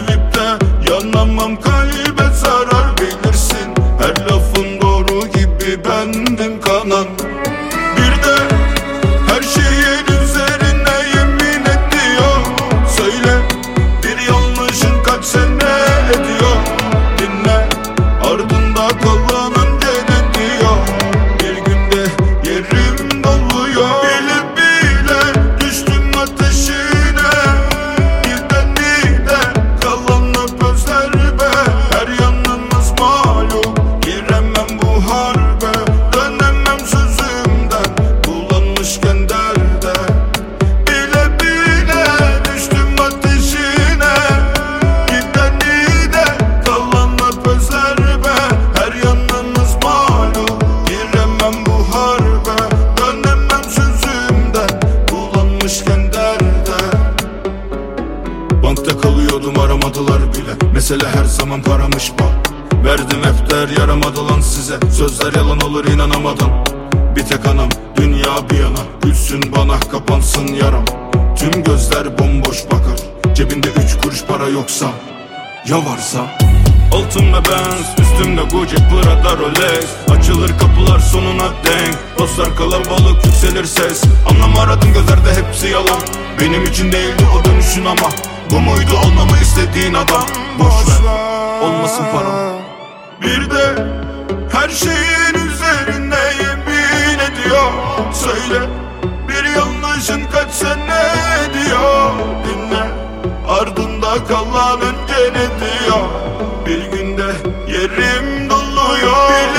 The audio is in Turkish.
bilip de yanamam, kalbe zarar bilirsin. Her lafın doğru gibi bendim kanan. Bir de her şeyin üzerine yemin ediyor. Söyle, bir yanlışın kaç sene ediyor. Dinle, ardında kalanın cennet diyor. Bir günde yerim doluyor. Bile bile düştüm ateşine. Birden de kalan hep özler be. Her yanımız malum, giremem bu harbe. Dönemem sözümden, bulanmışken derde. Bile bile düştüm ateşine. Birden de kalan hep özler be. Her yanımız malum, giremem bu harbe. Dönemem sözümden, bulanmışken derde. Bankta kalıyordum, aramadılar bile. Mesele her zaman paramış bak. Verdim hep der, yaramadı lan size. Sözler yalan olur, inanamadım. Bir tek anam, dünya bir yana. Gülsün bana, kapansın yaram. Tüm gözler bomboş bakar. Cebinde 3 kuruş para yoksa, ya varsa? Altımda Benz, üstümde Gucci, Prada, Rolex. Açılır kapılar sonuna denk. Dostlar kalabalık, yükselir ses. Anlam aradım, gözlerde hepsi yalan. Benim için değildi o dönüşün ama bu muydu olmamı istediğin adam? Boşver, olmasın param. Bir de her şeyin üzerine yemin ediyor. Söyle, bir yanlışın kaç sene ediyor. Dinle, ardında kalanın cennet diyor. Bir günde yerim doluyor.